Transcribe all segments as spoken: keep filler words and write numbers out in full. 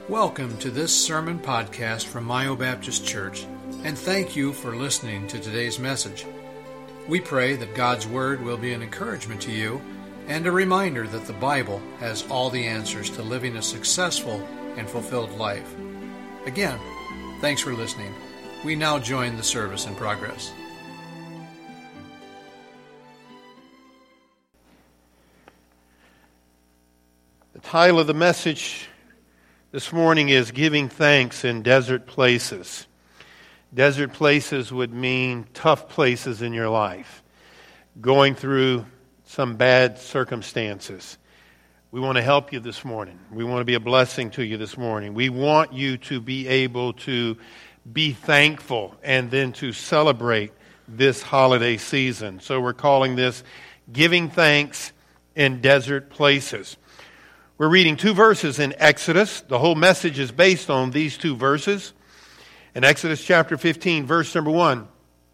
Welcome to this sermon podcast from Mayo Baptist Church, and thank you for listening to today's message. We pray that God's Word will be an encouragement to you and a reminder that the Bible has all the answers to living a successful and fulfilled life. Again, thanks for listening. We now join the service in progress. The title of the message this morning is Giving Thanks in Desert Places. Desert places would mean tough places in your life, going through some bad circumstances. We want to help you this morning. We want to be a blessing to you this morning. We want you to be able to be thankful and then to celebrate this holiday season. So we're calling this Giving Thanks in Desert Places. We're reading two verses in Exodus. The whole message is based on these two verses. In Exodus chapter fifteen, verse number one.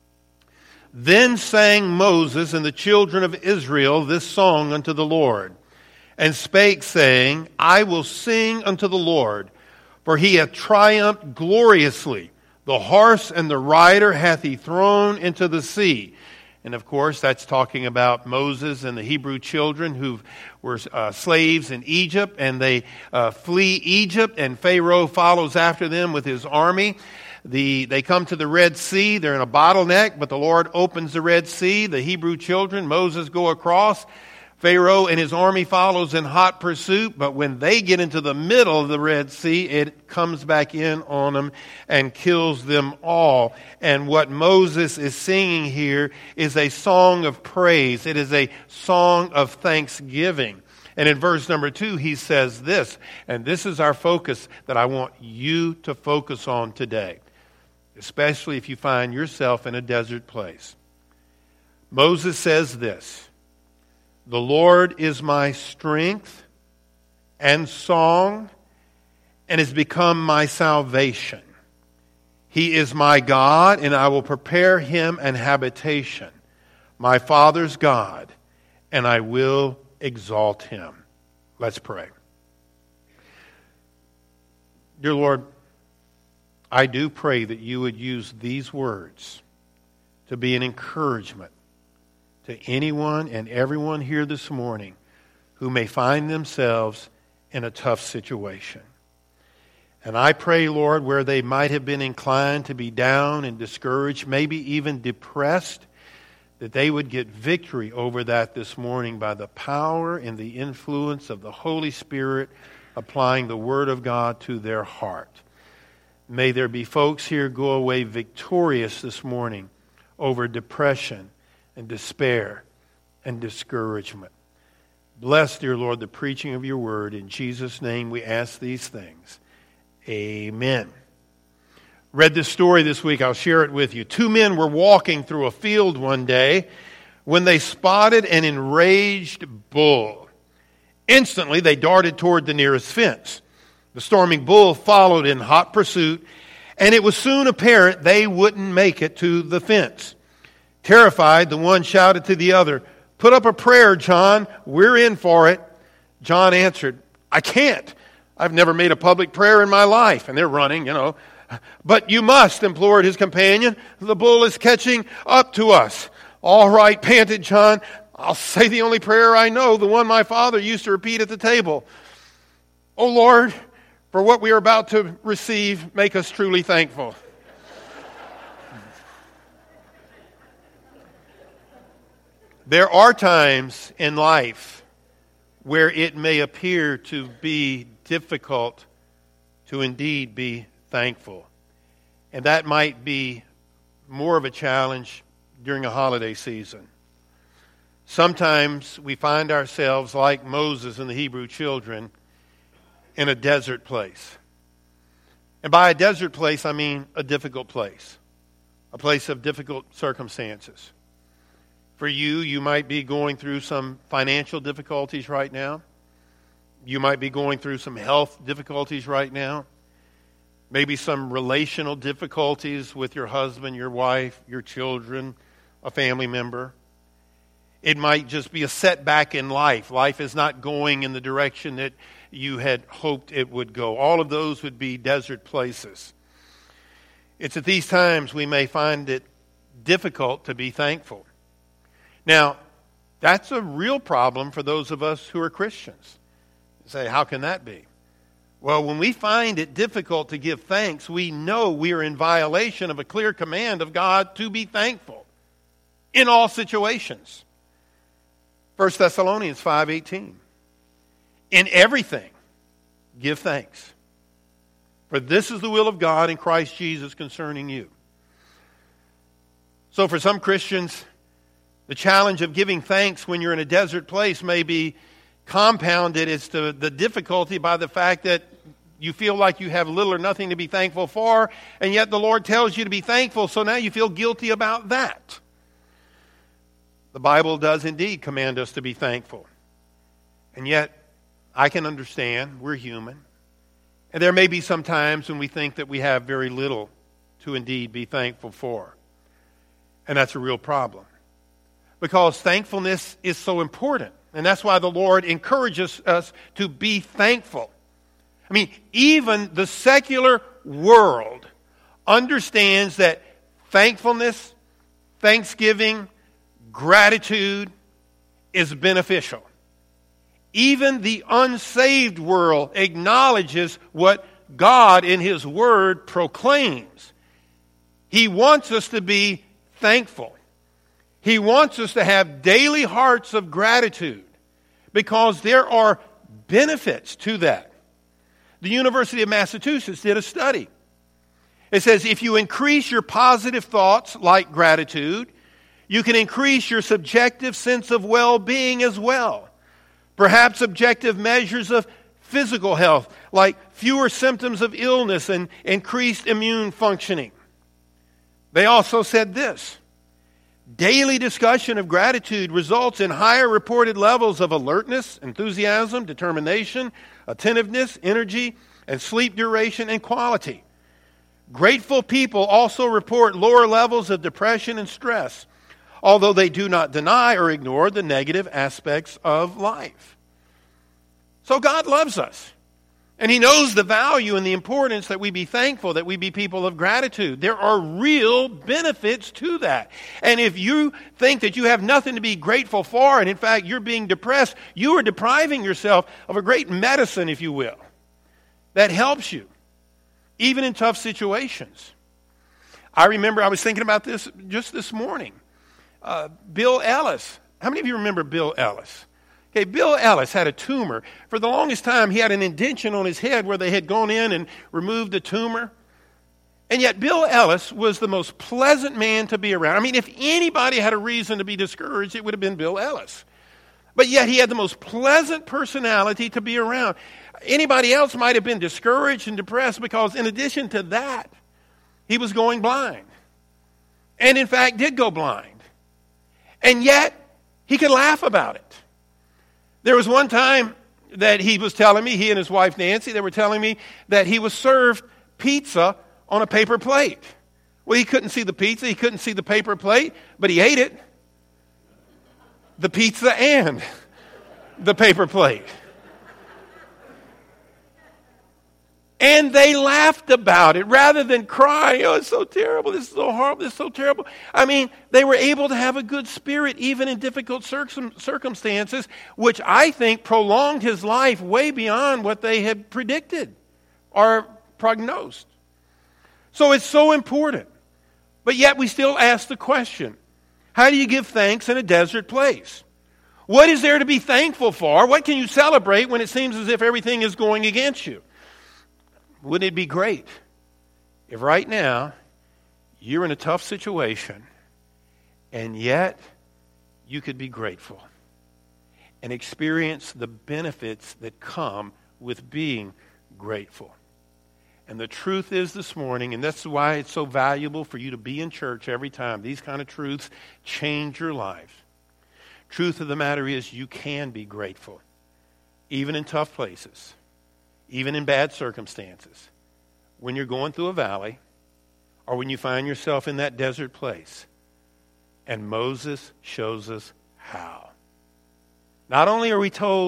Then sang Moses and the children of Israel this song unto the Lord, and spake, saying, I will sing unto the Lord, for he hath triumphed gloriously. The horse and the rider hath he thrown into the sea. And of course, that's talking about Moses and the Hebrew children who were uh, slaves in Egypt, and they uh, flee Egypt, and Pharaoh follows after them with his army. The, they come to the Red Sea. They're in a bottleneck, but the Lord opens the Red Sea. The Hebrew children, Moses, go across. Pharaoh and his army follows in hot pursuit, but when they get into the middle of the Red Sea, it comes back in on them and kills them all. And what Moses is singing here is a song of praise. It is a song of thanksgiving. And in verse number two, he says this, and this is our focus that I want you to focus on today, especially if you find yourself in a desert place. Moses says this, the Lord is my strength and song, and has become my salvation. He is my God, and I will prepare him an habitation, my Father's God, and I will exalt him. Let's pray. Dear Lord, I do pray that you would use these words to be an encouragement to anyone and everyone here this morning who may find themselves in a tough situation. And I pray, Lord, where they might have been inclined to be down and discouraged, maybe even depressed, that they would get victory over that this morning by the power and the influence of the Holy Spirit applying the Word of God to their heart. May there be folks here go away victorious this morning over depression and despair and discouragement. Bless, dear Lord, the preaching of your word. In Jesus' name we ask these things. Amen. Read this story this week. I'll share it with you. Two men were walking through a field one day when they spotted an enraged bull. Instantly, they darted toward the nearest fence. The storming bull followed in hot pursuit, and it was soon apparent they wouldn't make it to the fence. Terrified, the one shouted to the other, put up a prayer, John. We're in for it. John answered, I can't. I've never made a public prayer in my life. And they're running, you know. But you must, implored his companion. The bull is catching up to us. All right, panted John. I'll say the only prayer I know, the one my father used to repeat at the table. Oh Lord, for what we are about to receive, make us truly thankful. There are times in life where it may appear to be difficult to indeed be thankful. And that might be more of a challenge during a holiday season. Sometimes we find ourselves like Moses and the Hebrew children in a desert place. And by a desert place, I mean a difficult place. A place of difficult circumstances. For you, you might be going through some financial difficulties right now. You might be going through some health difficulties right now. Maybe some relational difficulties with your husband, your wife, your children, a family member. It might just be a setback in life. Life is not going in the direction that you had hoped it would go. All of those would be desert places. It's at these times we may find it difficult to be thankful. Now, that's a real problem for those of us who are Christians. You say, how can that be? Well, when we find it difficult to give thanks, we know we are in violation of a clear command of God to be thankful in all situations. First Thessalonians five eighteen. In everything, give thanks. For this is the will of God in Christ Jesus concerning you. So for some Christians, the challenge of giving thanks when you're in a desert place may be compounded as to the difficulty by the fact that you feel like you have little or nothing to be thankful for, and yet the Lord tells you to be thankful, so now you feel guilty about that. The Bible does indeed command us to be thankful. And yet, I can understand, we're human. And there may be some times when we think that we have very little to indeed be thankful for. And that's a real problem. Because thankfulness is so important. And that's why the Lord encourages us to be thankful. I mean, even the secular world understands that thankfulness, thanksgiving, gratitude is beneficial. Even the unsaved world acknowledges what God in His Word proclaims. He wants us to be thankful. He wants us to have daily hearts of gratitude because there are benefits to that. The University of Massachusetts did a study. It says if you increase your positive thoughts like gratitude, you can increase your subjective sense of well-being as well. Perhaps objective measures of physical health, like fewer symptoms of illness and increased immune functioning. They also said this: daily discussion of gratitude results in higher reported levels of alertness, enthusiasm, determination, attentiveness, energy, and sleep duration and quality. Grateful people also report lower levels of depression and stress, although they do not deny or ignore the negative aspects of life. So God loves us. And He knows the value and the importance that we be thankful, that we be people of gratitude. There are real benefits to that. And if you think that you have nothing to be grateful for, and in fact you're being depressed, you are depriving yourself of a great medicine, if you will, that helps you, even in tough situations. I remember I was thinking about this just this morning. Uh, Bill Ellis. How many of you remember Bill Ellis? Okay, Bill Ellis had a tumor. For the longest time, he had an indentation on his head where they had gone in and removed the tumor. And yet Bill Ellis was the most pleasant man to be around. I mean, if anybody had a reason to be discouraged, it would have been Bill Ellis. But yet he had the most pleasant personality to be around. Anybody else might have been discouraged and depressed because in addition to that, he was going blind. And in fact did go blind. And yet he could laugh about it. There was one time that he was telling me, he and his wife Nancy, they were telling me that he was served pizza on a paper plate. Well, he couldn't see the pizza, he couldn't see the paper plate, but he ate it. The pizza and the paper plate. And they laughed about it rather than crying, oh, it's so terrible, this is so horrible, this is so terrible. I mean, they were able to have a good spirit even in difficult circum- circumstances, which I think prolonged his life way beyond what they had predicted or prognosed. So it's so important. But yet we still ask the question, how do you give thanks in a desert place? What is there to be thankful for? What can you celebrate when it seems as if everything is going against you? Wouldn't it be great if right now you're in a tough situation and yet you could be grateful and experience the benefits that come with being grateful? And the truth is this morning, and that's why it's so valuable for you to be in church every time. These kind of truths change your life. Truth of the matter is you can be grateful, even in tough places. Even in bad circumstances, when you're going through a valley or when you find yourself in that desert place. And Moses shows us how. Not only are we told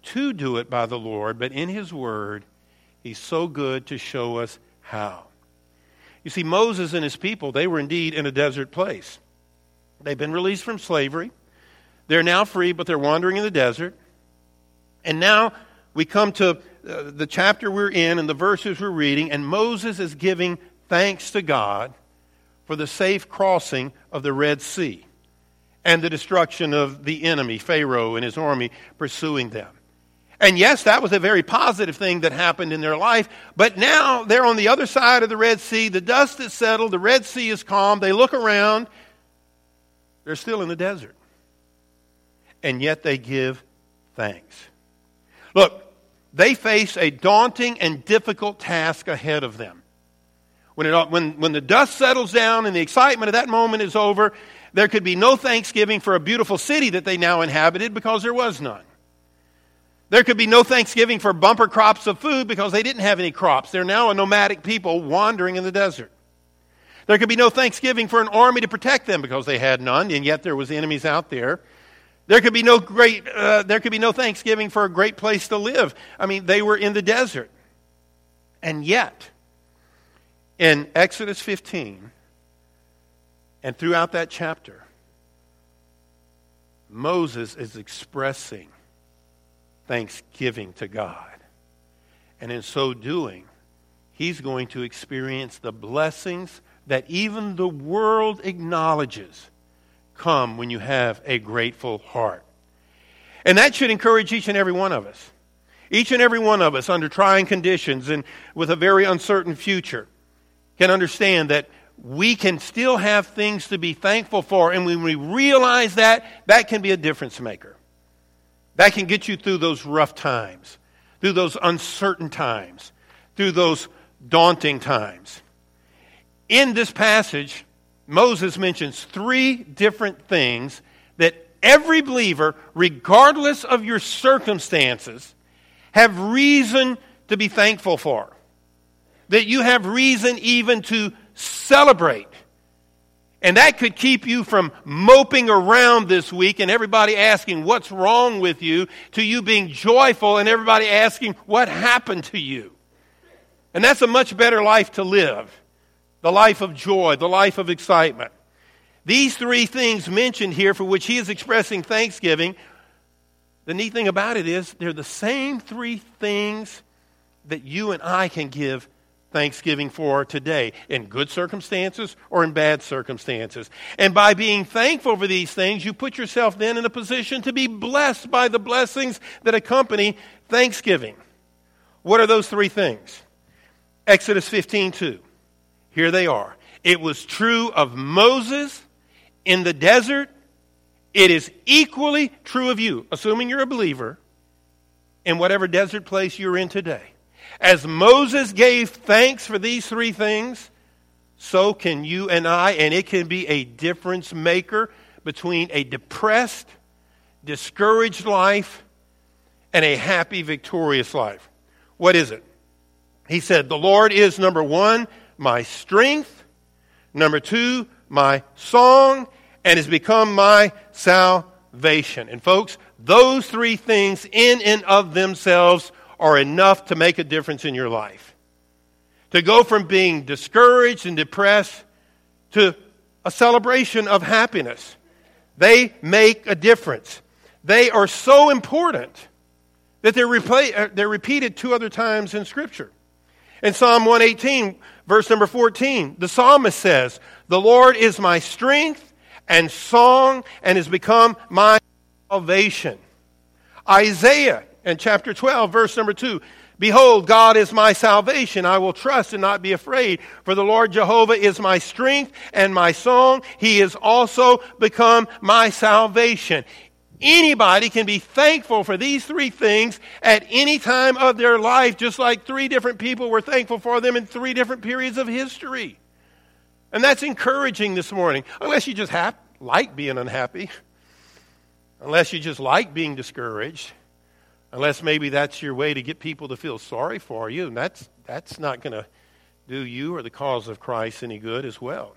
to do it by the Lord, but in His Word, He's so good to show us how. You see, Moses and his people, they were indeed in a desert place. They've been released from slavery. They're now free, but they're wandering in the desert. And now we come to uh, the chapter we're in and the verses we're reading, and Moses is giving thanks to God for the safe crossing of the Red Sea and the destruction of the enemy, Pharaoh and his army pursuing them. And yes, that was a very positive thing that happened in their life, but now they're on the other side of the Red Sea. The dust is settled. The Red Sea is calm. They look around. They're still in the desert. And yet they give thanks. Look, they face a daunting and difficult task ahead of them. When, it, when, when the dust settles down and the excitement of that moment is over, there could be no thanksgiving for a beautiful city that they now inhabited because there was none. There could be no thanksgiving for bumper crops of food because they didn't have any crops. They're now a nomadic people wandering in the desert. There could be no thanksgiving for an army to protect them because they had none, and yet there was enemies out there. There could be no great. Uh, there could be no thanksgiving for a great place to live. I mean, they were in the desert. And yet, in Exodus fifteen, and throughout that chapter, Moses is expressing thanksgiving to God. And in so doing, he's going to experience the blessings that even the world acknowledges come when you have a grateful heart. And that should encourage each and every one of us. Each and every one of us under trying conditions and with a very uncertain future can understand that we can still have things to be thankful for. And when we realize that, that can be a difference maker. That can get you through those rough times, through those uncertain times, through those daunting times. In this passage, Moses mentions three different things that every believer, regardless of your circumstances, have reason to be thankful for. That you have reason even to celebrate. And that could keep you from moping around this week and everybody asking what's wrong with you, to you being joyful and everybody asking what happened to you. And that's a much better life to live. The life of joy, the life of excitement. These three things mentioned here for which he is expressing thanksgiving, the neat thing about it is they're the same three things that you and I can give thanksgiving for today, in good circumstances or in bad circumstances. And by being thankful for these things, you put yourself then in a position to be blessed by the blessings that accompany thanksgiving. What are those three things? Exodus fifteen two. Here they are. It was true of Moses in the desert. It is equally true of you, assuming you're a believer, in whatever desert place you're in today. As Moses gave thanks for these three things, so can you and I, and it can be a difference maker between a depressed, discouraged life and a happy, victorious life. What is it? He said, the Lord is, number one, my strength, number two, my song, and has become my salvation. And folks, those three things in and of themselves are enough to make a difference in your life. To go from being discouraged and depressed to a celebration of happiness. They make a difference. They are so important that they're, repla- they're repeated two other times in Scripture. In Psalm one eighteen, verse number fourteen, the psalmist says, the Lord is my strength and song and has become my salvation. Isaiah, in chapter twelve, verse number two, behold, God is my salvation. I will trust and not be afraid. For the Lord Jehovah is my strength and my song. He has also become my salvation. Anybody can be thankful for these three things at any time of their life, just like three different people were thankful for them in three different periods of history. And that's encouraging this morning, unless you just have, like being unhappy, unless you just like being discouraged. Unless maybe that's your way to get people to feel sorry for you, and that's that's not going to do you or the cause of Christ any good as well.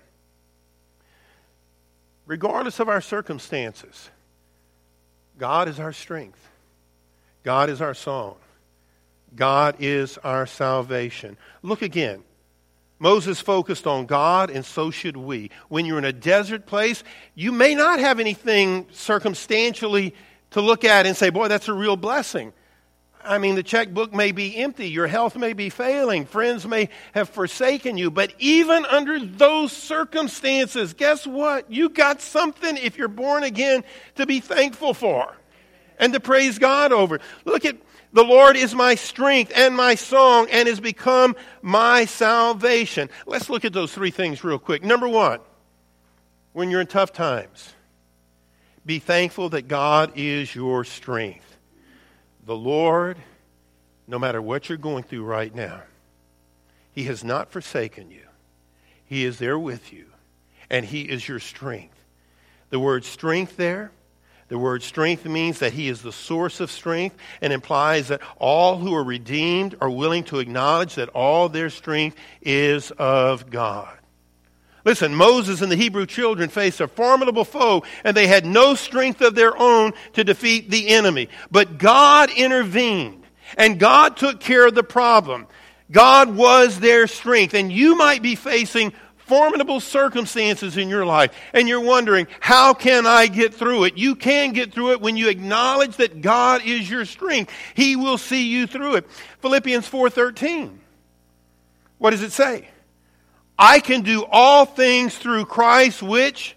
Regardless of our circumstances, God is our strength. God is our song. God is our salvation. Look again. Moses focused on God, and so should we. When you're in a desert place, you may not have anything circumstantially to look at and say, boy, that's a real blessing. I mean, the checkbook may be empty. Your health may be failing. Friends may have forsaken you. But even under those circumstances, guess what? You got something, if you're born again, to be thankful for and to praise God over. Look at, the Lord is my strength and my song and has become my salvation. Let's look at those three things real quick. Number one, when you're in tough times, be thankful that God is your strength. The Lord, no matter what you're going through right now, He has not forsaken you. He is there with you, and He is your strength. The word strength there, the word strength means that He is the source of strength and implies that all who are redeemed are willing to acknowledge that all their strength is of God. Listen, Moses and the Hebrew children faced a formidable foe, and they had no strength of their own to defeat the enemy. But God intervened, and God took care of the problem. God was their strength, and you might be facing formidable circumstances in your life, and you're wondering, how can I get through it? You can get through it when you acknowledge that God is your strength. He will see you through it. Philippians four thirteen. What does it say? I can do all things through Christ, which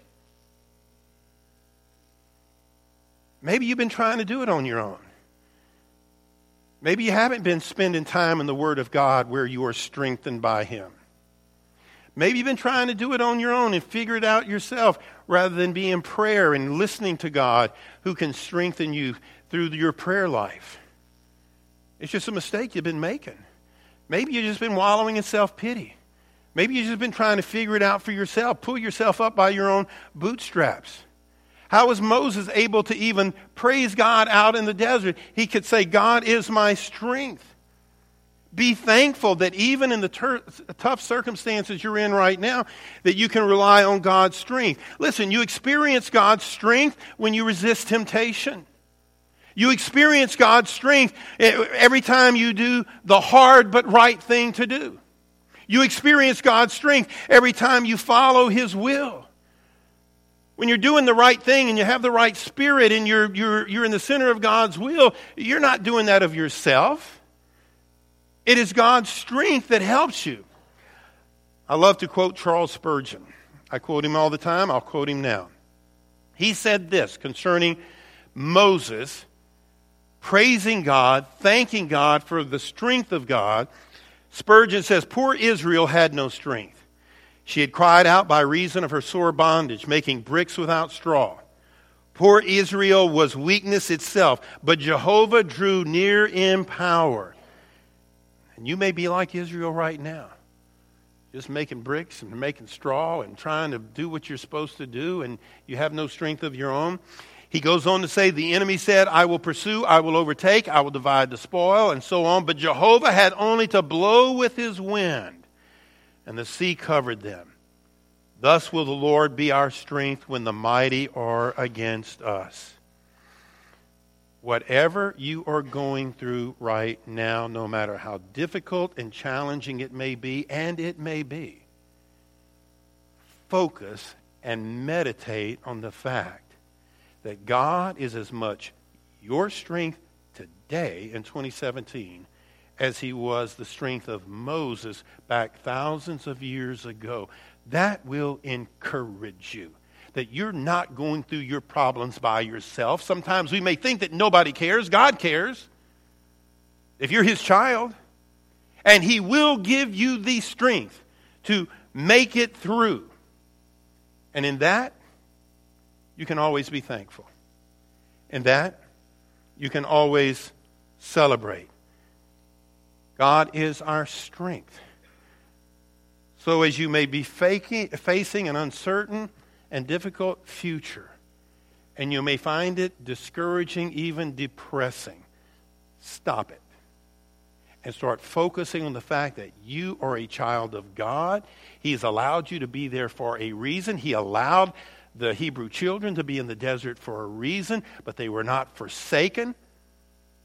maybe you've been trying to do it on your own. Maybe you haven't been spending time in the Word of God where you are strengthened by Him. Maybe you've been trying to do it on your own and figure it out yourself rather than be in prayer and listening to God who can strengthen you through your prayer life. It's just a mistake you've been making. Maybe you've just been wallowing in self-pity. Maybe you've just been trying to figure it out for yourself. Pull yourself up by your own bootstraps. How was Moses able to even praise God out in the desert? He could say, God is my strength. Be thankful that even in the ter- tough circumstances you're in right now, that you can rely on God's strength. Listen, you experience God's strength when you resist temptation. You experience God's strength every time you do the hard but right thing to do. You experience God's strength every time you follow His will. When you're doing the right thing and you have the right spirit and you're, you're, you're in the center of God's will, you're not doing that of yourself. It is God's strength that helps you. I love to quote Charles Spurgeon. I quote him all the time. I'll quote him now. He said this concerning Moses praising God, thanking God for the strength of God. Spurgeon says, poor Israel had no strength. She had cried out by reason of her sore bondage, making bricks without straw. Poor Israel was weakness itself, but Jehovah drew near in power. And you may be like Israel right now, just making bricks and making straw and trying to do what you're supposed to do, and you have no strength of your own. He goes on to say, the enemy said, I will pursue, I will overtake, I will divide the spoil, and so on. But Jehovah had only to blow with His wind, and the sea covered them. Thus will the Lord be our strength when the mighty are against us. Whatever you are going through right now, no matter how difficult and challenging it may be, and it may be, focus and meditate on the fact that God is as much your strength today in twenty seventeen as He was the strength of Moses back thousands of years ago. That will encourage you that you're not going through your problems by yourself. Sometimes we may think that nobody cares. God cares. If you're His child, and He will give you the strength to make it through. And in that, you can always be thankful. In that, you can always celebrate. God is our strength. So as you may be faking, facing an uncertain and difficult future, and you may find it discouraging, even depressing, stop it. And start focusing on the fact that you are a child of God. He's allowed you to be there for a reason. He allowed the Hebrew children to be in the desert for a reason, but they were not forsaken.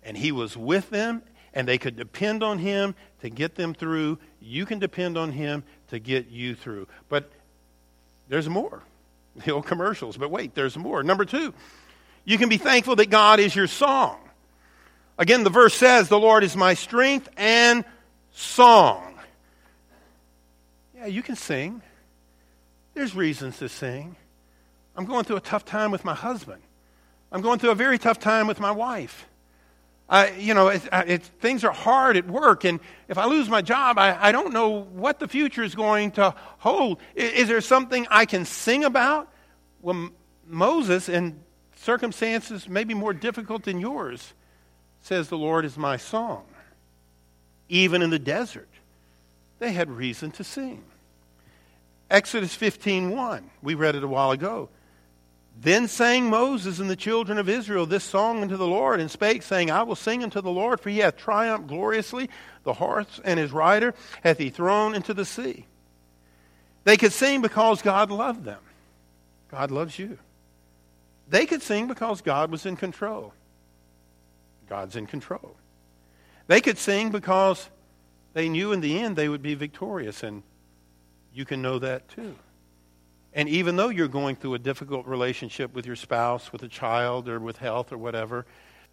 And he was with them, and they could depend on him to get them through. You can depend on him to get you through. But there's more. The old commercials. But wait, there's more. Number two, you can be thankful that God is your song. Again, the verse says, the Lord is my strength and song. Yeah, you can sing. There's reasons to sing. I'm going through a tough time with my husband. I'm going through a very tough time with my wife. I, you know, it, it, things are hard at work, and if I lose my job, I, I don't know what the future is going to hold. Is, is there something I can sing about? Well, Moses, in circumstances maybe more difficult than yours, says, the Lord is my song. Even in the desert, they had reason to sing. Exodus fifteen one, we read it a while ago. Then sang Moses and the children of Israel this song unto the Lord, and spake, saying, I will sing unto the Lord, for he hath triumphed gloriously. The horse and his rider hath he thrown into the sea. They could sing because God loved them. God loves you. They could sing because God was in control. God's in control. They could sing because they knew in the end they would be victorious, and you can know that too. And even though you're going through a difficult relationship with your spouse, with a child, or with health or whatever,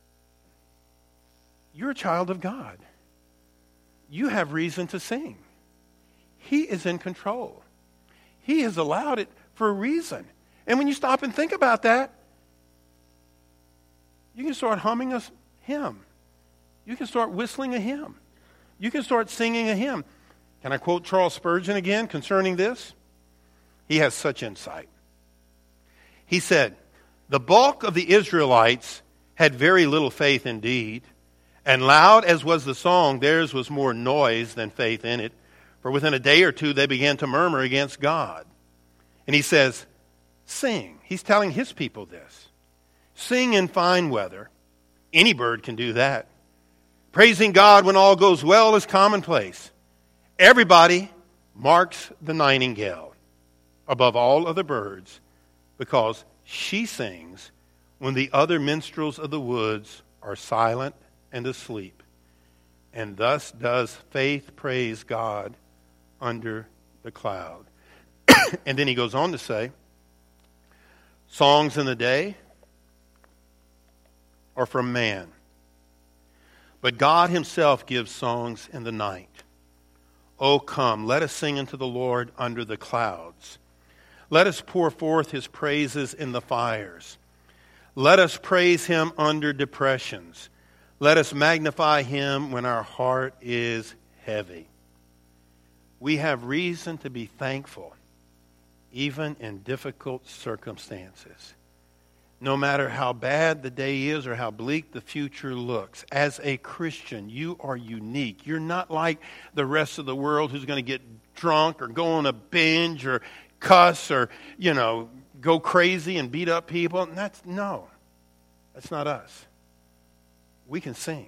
you're a child of God. You have reason to sing. He is in control. He has allowed it for a reason. And when you stop and think about that, you can start humming a hymn. You can start whistling a hymn. You can start singing a hymn. Can I quote Charles Spurgeon again concerning this? He has such insight. He said, the bulk of the Israelites had very little faith indeed, and loud as was the song, theirs was more noise than faith in it. For within a day or two they began to murmur against God. And he says, sing. He's telling his people this. Sing in fine weather. Any bird can do that. Praising God when all goes well is commonplace. Everybody marks the nightingale above all other birds, because she sings when the other minstrels of the woods are silent and asleep. And thus does faith praise God under the cloud. And then he goes on to say, songs in the day are from man, but God himself gives songs in the night. O come, let us sing unto the Lord under the clouds. Let us pour forth his praises in the fires. Let us praise him under depressions. Let us magnify him when our heart is heavy. We have reason to be thankful, even in difficult circumstances. No matter how bad the day is or how bleak the future looks, as a Christian, you are unique. You're not like the rest of the world who's going to get drunk or go on a binge or cuss or, you know, go crazy and beat up people. And that's, no, that's not us. We can sing.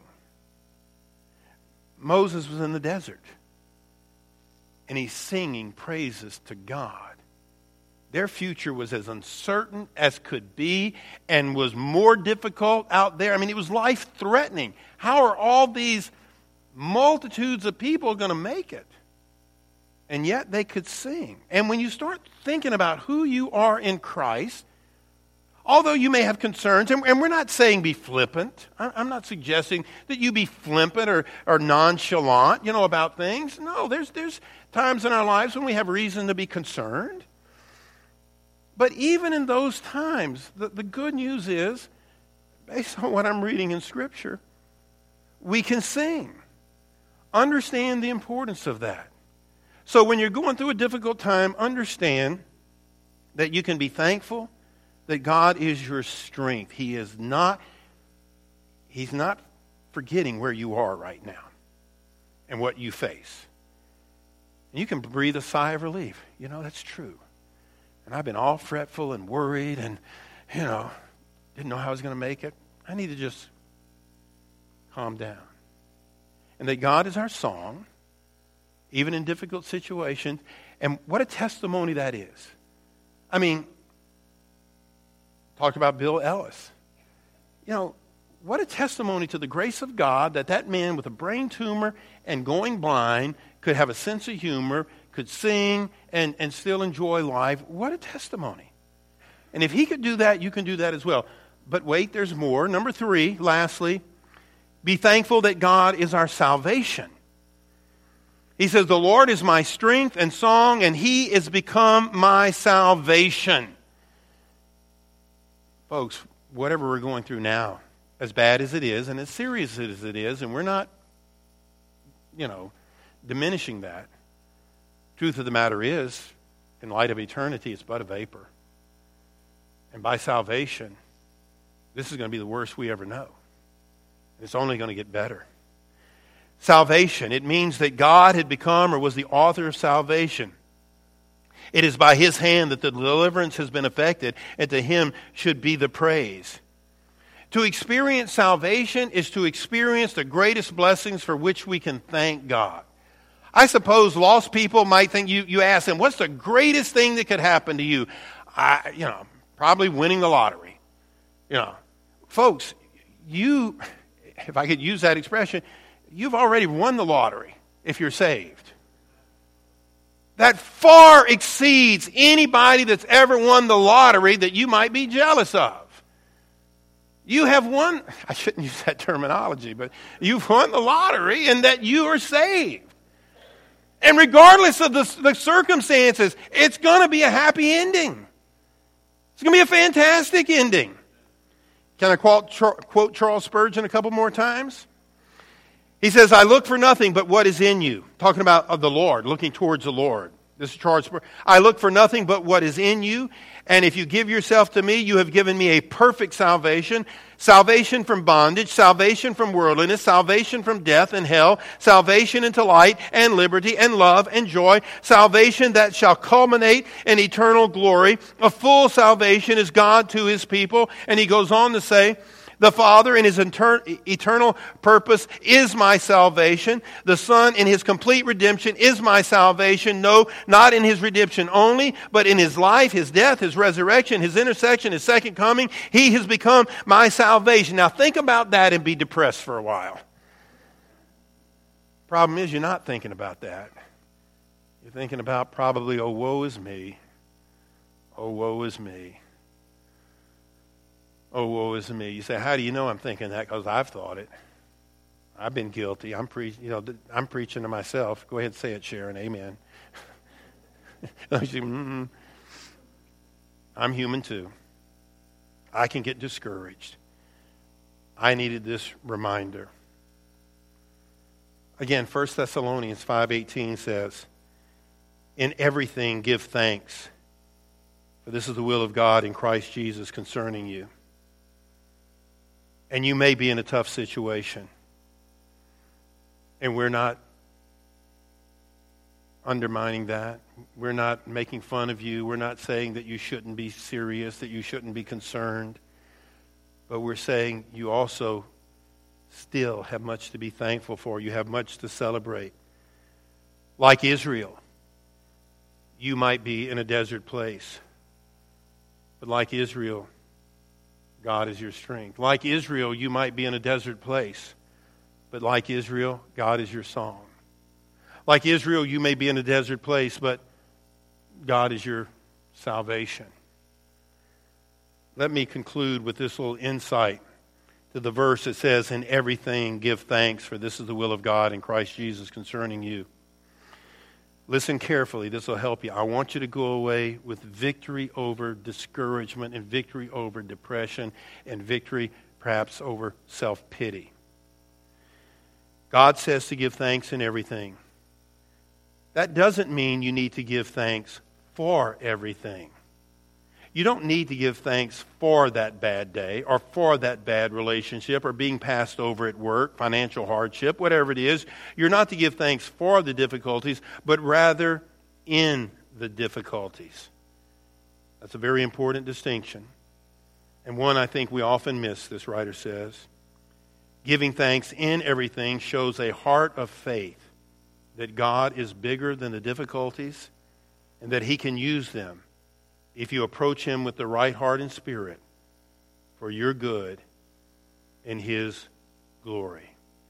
Moses was in the desert, and he's singing praises to God. Their future was as uncertain as could be and was more difficult out there. I mean, it was life-threatening. How are all these multitudes of people going to make it? And yet they could sing. And when you start thinking about who you are in Christ, although you may have concerns, and, and we're not saying be flippant. I'm not suggesting that you be flippant or, or nonchalant, you know, about things. No, there's, there's times in our lives when we have reason to be concerned. But even in those times, the, the good news is, based on what I'm reading in Scripture, we can sing. Understand the importance of that. So when you're going through a difficult time, understand that you can be thankful that God is your strength. He is not, He's not forgetting where you are right now and what you face. And you can breathe a sigh of relief. You know, that's true. And I've been all fretful and worried and, you know, didn't know how I was going to make it. I need to just calm down. And that God is our song, even in difficult situations. And what a testimony that is. I mean, talked about Bill Ellis. You know, what a testimony to the grace of God that that man with a brain tumor and going blind could have a sense of humor, could sing, and, and still enjoy life. What a testimony. And if he could do that, you can do that as well. But wait, there's more. Number three, lastly, be thankful that God is our salvation. He says, the Lord is my strength and song, and he is become my salvation. Folks, whatever we're going through now, as bad as it is, and as serious as it is, and we're not, you know, diminishing that. Truth of the matter is, in light of eternity, it's but a vapor. And by salvation, this is going to be the worst we ever know. It's only going to get better. Salvation, it means that God had become or was the author of salvation. It is by his hand that the deliverance has been effected, and to him should be the praise. To experience salvation is to experience the greatest blessings for which we can thank God. I suppose lost people might think, you, you ask them, what's the greatest thing that could happen to you? I, you know, probably winning the lottery. You know, folks, you, if I could use that expression, you've already won the lottery if you're saved. That far exceeds anybody that's ever won the lottery that you might be jealous of. You have won, I shouldn't use that terminology, but you've won the lottery and that you are saved. And regardless of the, the circumstances, it's going to be a happy ending. It's going to be a fantastic ending. Can I quote, quote Charles Spurgeon a couple more times? He says, I look for nothing but what is in you. Talking about of the Lord, looking towards the Lord. This is Charles Spurgeon. I look for nothing but what is in you. And if you give yourself to me, you have given me a perfect salvation. Salvation from bondage, salvation from worldliness, salvation from death and hell, salvation into light and liberty and love and joy, salvation that shall culminate in eternal glory. A full salvation is God to his people. And he goes on to say, the Father in his inter- eternal purpose is my salvation. The Son in his complete redemption is my salvation. No, not in his redemption only, but in his life, his death, his resurrection, his intersection, his second coming. He has become my salvation. Now think about that and be depressed for a while. Problem is, you're not thinking about that. You're thinking about probably, oh, woe is me. Oh, woe is me. Oh, woe is me. You say, how do you know I'm thinking that? Because I've thought it. I've been guilty. I'm pre- you know, I'm preaching to myself. Go ahead and say it, Sharon. Amen. I'm human too. I can get discouraged. I needed this reminder. Again, First Thessalonians five eighteen says, in everything give thanks, for this is the will of God in Christ Jesus concerning you. And you may be in a tough situation. And we're not undermining that. We're not making fun of you. We're not saying that you shouldn't be serious, that you shouldn't be concerned. But we're saying you also still have much to be thankful for. You have much to celebrate. Like Israel, you might be in a desert place. But like Israel, God is your strength. Like Israel, you might be in a desert place. But like Israel, God is your song. Like Israel, you may be in a desert place, but God is your salvation. Let me conclude with this little insight to the verse that says, in everything give thanks, for this is the will of God in Christ Jesus concerning you. Listen carefully. This will help you. I want you to go away with victory over discouragement and victory over depression and victory perhaps over self-pity. God says to give thanks in everything. That doesn't mean you need to give thanks for everything. You don't need to give thanks for that bad day or for that bad relationship or being passed over at work, financial hardship, whatever it is. You're not to give thanks for the difficulties, but rather in the difficulties. That's a very important distinction. And one I think we often miss, this writer says. Giving thanks in everything shows a heart of faith that God is bigger than the difficulties and that He can use them if you approach Him with the right heart and spirit for your good in His glory.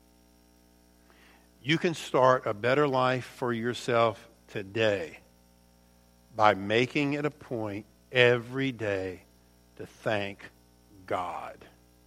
You can start a better life for yourself today by making it a point every day to thank God.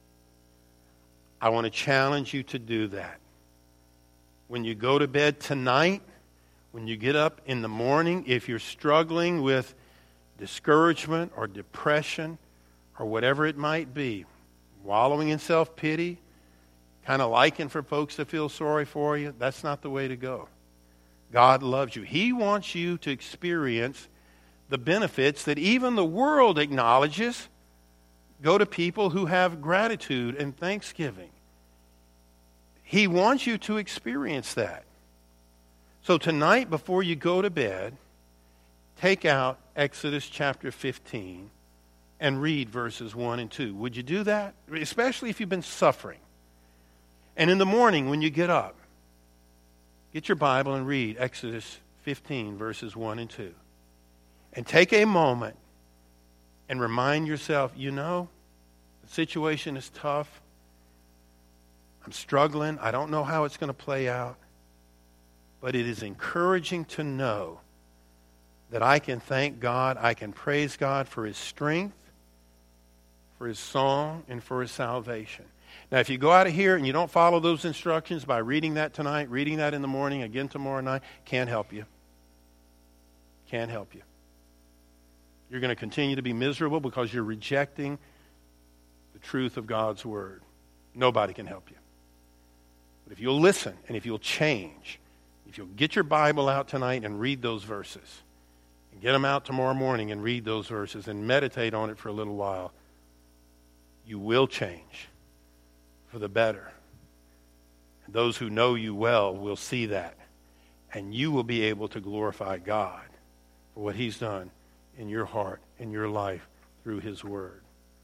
I want to challenge you to do that. When you go to bed tonight, when you get up in the morning, if you're struggling with discouragement or depression or whatever it might be, wallowing in self-pity, kind of liking for folks to feel sorry for you, that's not the way to go. God loves you. He wants you to experience the benefits that even the world acknowledges go to people who have gratitude and thanksgiving. He wants you to experience that. So tonight, before you go to bed, take out Exodus chapter fifteen and read verses one and two. Would you do that? Especially if you've been suffering. And in the morning when you get up, get your Bible and read Exodus fifteen, verses one and two. And take a moment and remind yourself, you know, the situation is tough. I'm struggling. I don't know how it's going to play out. But it is encouraging to know that I can thank God, I can praise God for His strength, for His song, and for His salvation. Now, if you go out of here and you don't follow those instructions by reading that tonight, reading that in the morning, again tomorrow night, can't help you. Can't help you. You're going to continue to be miserable because you're rejecting the truth of God's Word. Nobody can help you. But if you'll listen and if you'll change, if you'll get your Bible out tonight and read those verses, and get them out tomorrow morning and read those verses and meditate on it for a little while, you will change for the better. And those who know you well will see that. And you will be able to glorify God for what He's done in your heart, in your life, through His Word.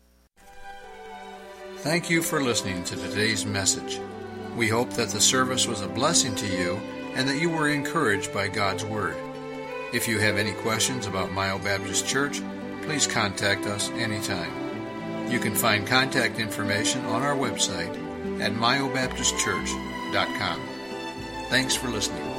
Thank you for listening to today's message. We hope that the service was a blessing to you and that you were encouraged by God's Word. If you have any questions about Myo Baptist Church, please contact us anytime. You can find contact information on our website at myo baptist church dot com. Thanks for listening.